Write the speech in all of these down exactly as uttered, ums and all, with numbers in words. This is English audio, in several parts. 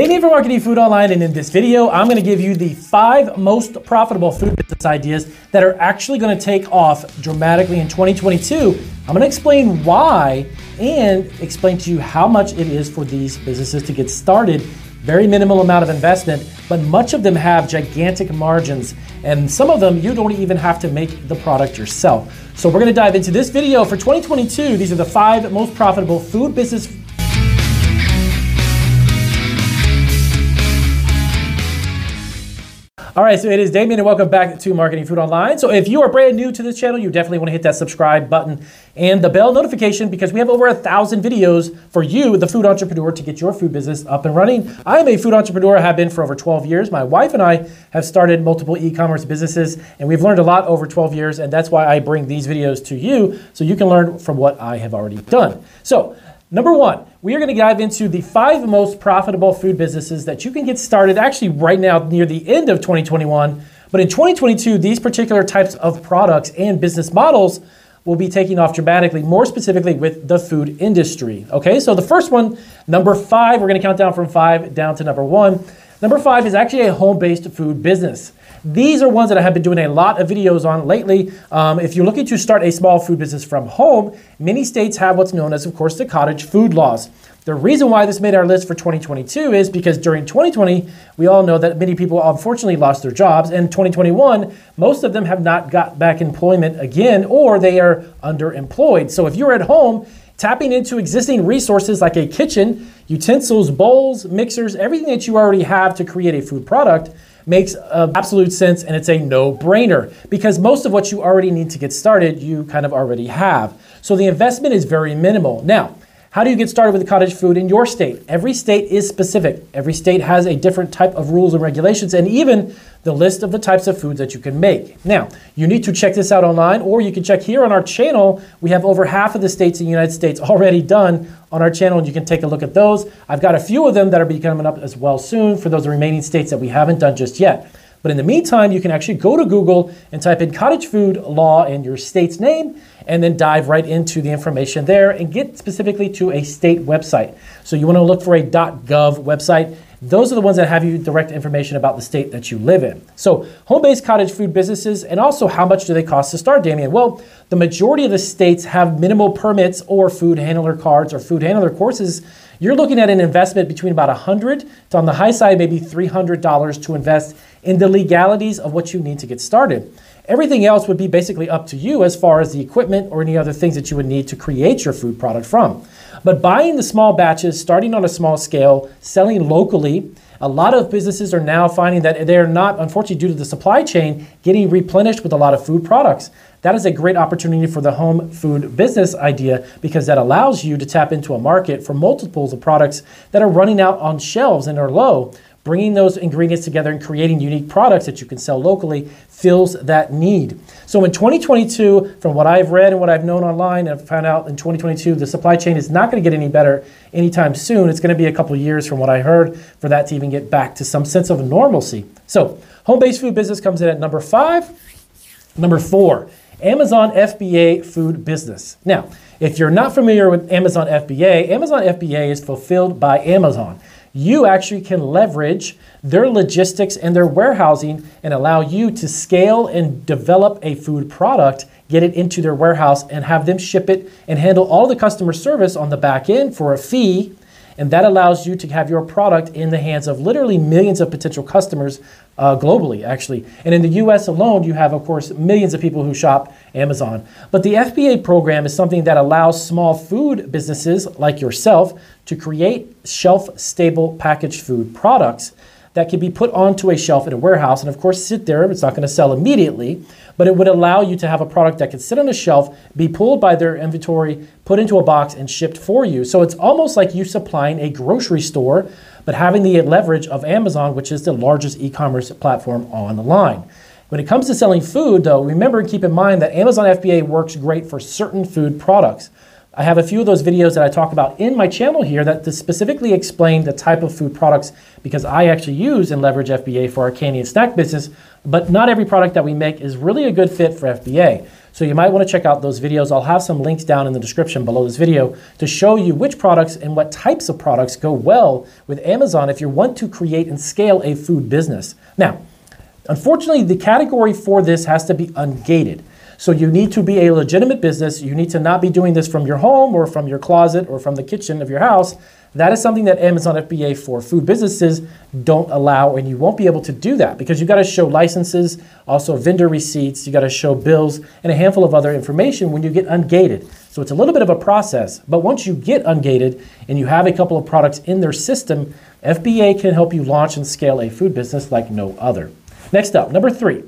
Hey, for Marketing Food Online, and in this video, I'm going to give you the five most profitable food business ideas that are actually going to take off dramatically in twenty twenty-two. I'm going to explain why and explain to you how much it is for these businesses to get started. Very minimal amount of investment, but much of them have gigantic margins, and some of them you don't even have to make the product yourself. So we're going to dive into this video for twenty twenty-two. These are the five most profitable food business All right, so it is Damien and welcome back to Marketing Food Online. So if you are brand new to this channel, you definitely want to hit that subscribe button and the bell notification because we have over a thousand videos for you, the food entrepreneur, to get your food business up and running. I am a food entrepreneur, I have been for over twelve years. My wife and I have started multiple e-commerce businesses and we've learned a lot over twelve years, and that's why I bring these videos to you so you can learn from what I have already done. So number one, we are going to dive into the five most profitable food businesses that you can get started actually right now near the end of twenty twenty-one. But in twenty twenty-two, these particular types of products and business models will be taking off dramatically, more specifically with the food industry. Okay, so the first one, number five, we're going to count down from five down to number one. Number five is actually a home-based food business. These are ones that I have been doing a lot of videos on lately. Um, if you're looking to start a small food business from home, many states have what's known as, of course, the cottage food laws. The reason why this made our list for twenty twenty-two is because during twenty twenty, we all know that many people unfortunately lost their jobs, and twenty twenty-one, most of them have not got back employment again, or they are underemployed. So if you're at home, tapping into existing resources like a kitchen, utensils, bowls, mixers, everything that you already have to create a food product makes uh, absolute sense, and it's a no-brainer because most of what you already need to get started, you kind of already have. So the investment is very minimal. Now, how do you get started with the cottage food in your state? Every state is specific. Every state has a different type of rules and regulations, and even the list of the types of foods that you can make. Now, you need to check this out online, or you can check here on our channel. We have over half of the states in the United States already done on our channel, and you can take a look at those. I've got a few of them that are be coming up as well soon for those remaining states that we haven't done just yet. But in the meantime, you can actually go to Google and type in cottage food law and your state's name, and then dive right into the information there and get specifically to a state website. So you want to look for a .gov website. Those are the ones that have you direct information about the state that you live in. So home-based cottage food businesses, and also how much do they cost to start, Damien? Well, the majority of the states have minimal permits or food handler cards or food handler courses. You're looking at an investment between about one hundred dollars to, on the high side, maybe three hundred dollars to invest in the legalities of what you need to get started. Everything else would be basically up to you as far as the equipment or any other things that you would need to create your food product from. But buying the small batches, starting on a small scale, selling locally, a lot of businesses are now finding that they're not, unfortunately due to the supply chain, getting replenished with a lot of food products. That is a great opportunity for the home food business idea because that allows you to tap into a market for multiples of products that are running out on shelves and are low. Bringing those ingredients together and creating unique products that you can sell locally fills that need. So in twenty twenty-two, from what I've read and what I've known online, I've found out in twenty twenty-two, the supply chain is not going to get any better anytime soon. It's going to be a couple of years from what I heard for that to even get back to some sense of normalcy. So home-based food business comes in at number five. Number four, Amazon F B A food business. Now, if you're not familiar with Amazon F B A, Amazon F B A is fulfilled by Amazon. You actually can leverage their logistics and their warehousing and allow you to scale and develop a food product, get it into their warehouse, and have them ship it and handle all the customer service on the back end for a fee. And that allows you to have your product in the hands of literally millions of potential customers uh, globally, actually. And in the U S alone, you have, of course, millions of people who shop Amazon. But the F B A program is something that allows small food businesses like yourself to create shelf-stable packaged food products that can be put onto a shelf in a warehouse and, of course, sit there. It's not going to sell immediately, but it would allow you to have a product that could sit on a shelf, be pulled by their inventory, put into a box, and shipped for you. So it's almost like you supplying a grocery store, but having the leverage of Amazon, which is the largest e-commerce platform online. When it comes to selling food, though, remember and keep in mind that Amazon F B A works great for certain food products. I have a few of those videos that I talk about in my channel here that specifically explain the type of food products, because I actually use and leverage F B A for our candy and snack business, but not every product that we make is really a good fit for F B A. So you might want to check out those videos. I'll have some links down in the description below this video to show you which products and what types of products go well with Amazon if you want to create and scale a food business. Now, unfortunately, the category for this has to be ungated. So you need to be a legitimate business. You need to not be doing this from your home or from your closet or from the kitchen of your house. That is something that Amazon F B A for food businesses don't allow, and you won't be able to do that because you got to show licenses, also vendor receipts, you got to show bills, and a handful of other information when you get ungated. So it's a little bit of a process, but once you get ungated and you have a couple of products in their system, F B A can help you launch and scale a food business like no other. Next up, number three,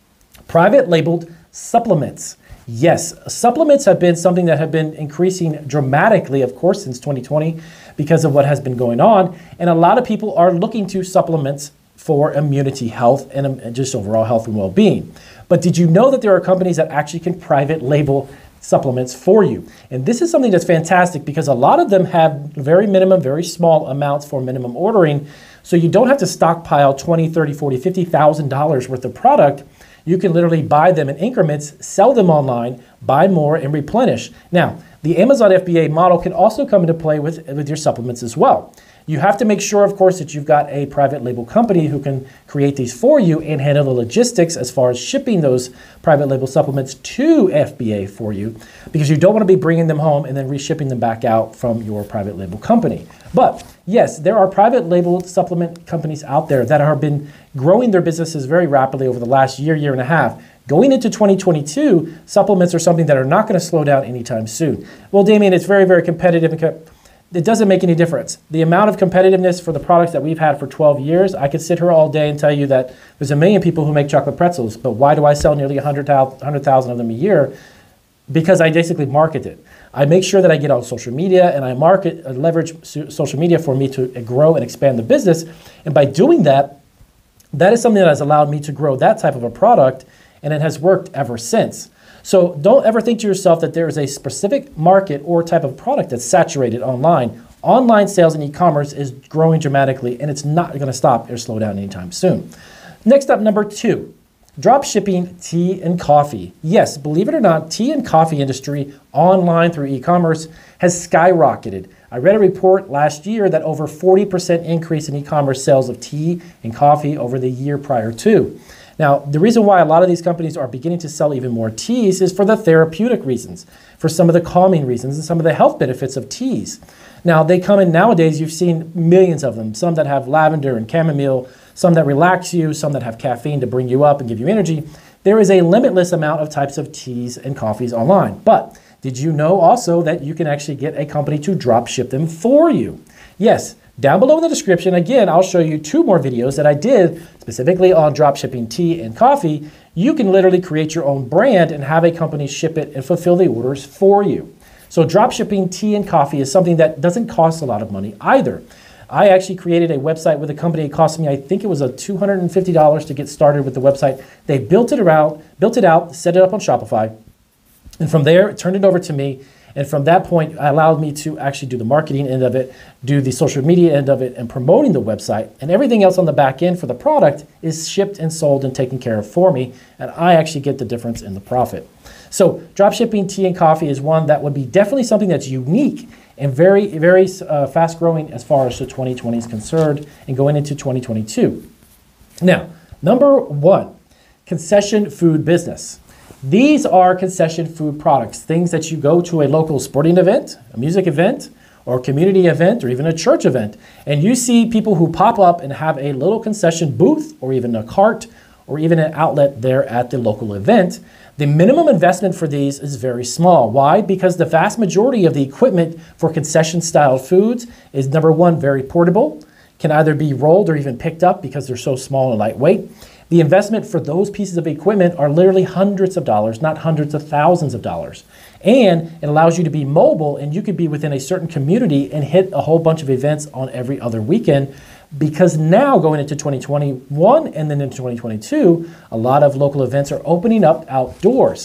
private labeled supplements. Yes, supplements have been something that have been increasing dramatically, of course, since twenty twenty because of what has been going on. And a lot of people are looking to supplements for immunity, health, and just overall health and well-being. But did you know that there are companies that actually can private label supplements for you? And this is something that's fantastic because a lot of them have very minimum, very small amounts for minimum ordering. So you don't have to stockpile twenty, thirty, forty, fifty thousand dollars worth of product. You can literally buy them in increments, sell them online, buy more, and replenish. Now, the Amazon F B A model can also come into play with, with your supplements as well. You have to make sure, of course, that you've got a private label company who can create these for you and handle the logistics as far as shipping those private label supplements to F B A for you, because you don't want to be bringing them home and then reshipping them back out from your private label company. But yes, there are private label supplement companies out there that have been growing their businesses very rapidly over the last year, year and a half. Going into twenty twenty-two, supplements are something that are not going to slow down anytime soon. Well, Damien, it's very, very competitive. It doesn't make any difference. The amount of competitiveness for the products that we've had for twelve years, I could sit here all day and tell you that there's a million people who make chocolate pretzels, but why do I sell nearly one hundred thousand of them a year? Because I basically market it. I make sure that I get on social media and I market, uh, leverage social media for me to grow and expand the business. And by doing that, that is something that has allowed me to grow that type of a product, and it has worked ever since. So don't ever think to yourself that there is a specific market or type of product that's saturated online. Online sales and e-commerce is growing dramatically, and it's not going to stop or slow down anytime soon. Next up, number two, drop shipping tea and coffee. Yes, believe it or not, tea and coffee industry online through e-commerce has skyrocketed. I read a report last year that over forty percent increase in e-commerce sales of tea and coffee over the year prior to. Now, the reason why a lot of these companies are beginning to sell even more teas is for the therapeutic reasons, for some of the calming reasons, and some of the health benefits of teas. Now, they come in nowadays, you've seen millions of them, some that have lavender and chamomile, some that relax you, some that have caffeine to bring you up and give you energy. There is a limitless amount of types of teas and coffees online. But did you know also that you can actually get a company to drop ship them for you? Yes. Down below in the description, again, I'll show you two more videos that I did specifically on dropshipping tea and coffee. You can literally create your own brand and have a company ship it and fulfill the orders for you. So dropshipping tea and coffee is something that doesn't cost a lot of money either. I actually created a website with a company. It cost me, I think it was a two hundred fifty dollars to get started with the website. They built it around, built it out, set it up on Shopify, and from there, it turned it over to me. And from that point, it allowed me to actually do the marketing end of it, do the social media end of it, and promoting the website. And everything else on the back end for the product is shipped and sold and taken care of for me. And I actually get the difference in the profit. So dropshipping tea and coffee is one that would be definitely something that's unique and very, very uh, fast growing as far as the twenty twenty is concerned and going into twenty twenty-two. Now, number one, concession food business. These are concession food products, things that you go to a local sporting event, a music event, or a community event, or even a church event, and you see people who pop up and have a little concession booth, or even a cart, or even an outlet there at the local event. The minimum investment for these is very small. Why? Because the vast majority of the equipment for concession-style foods is, number one, very portable, can either be rolled or even picked up because they're so small and lightweight. The investment for those pieces of equipment are literally hundreds of dollars, not hundreds of thousands of dollars. And it allows you to be mobile, and you could be within a certain community and hit a whole bunch of events on every other weekend, because now going into twenty twenty-one and then into twenty twenty-two, a lot of local events are opening up outdoors.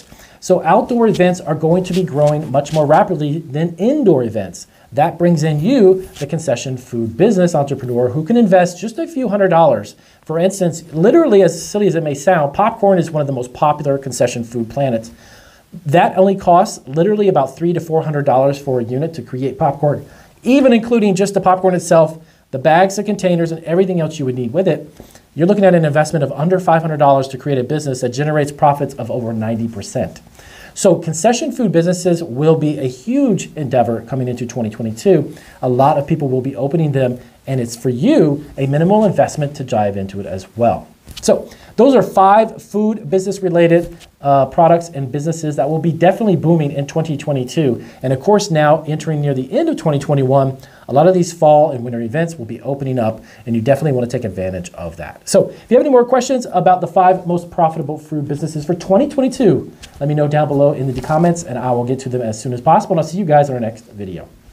So outdoor events are going to be growing much more rapidly than indoor events. That brings in you, the concession food business entrepreneur, who can invest just a few hundred dollars. For instance, literally, as silly as it may sound, popcorn is one of the most popular concession food planets. That only costs literally about three to four hundred dollars for a unit to create popcorn, even including just the popcorn itself, the bags, the containers, and everything else you would need with it. You're looking at an investment of under five hundred dollars to create a business that generates profits of over ninety percent. So concession food businesses will be a huge endeavor coming into twenty twenty-two. A lot of people will be opening them, and it's for you a minimal investment to dive into it as well. So those are five food business related uh, products and businesses that will be definitely booming in twenty twenty-two. And of course, now entering near the end of twenty twenty-one, a lot of these fall and winter events will be opening up, and you definitely want to take advantage of that. So if you have any more questions about the five most profitable food businesses for twenty twenty-two, let me know down below in the comments, and I will get to them as soon as possible. And I'll see you guys in our next video.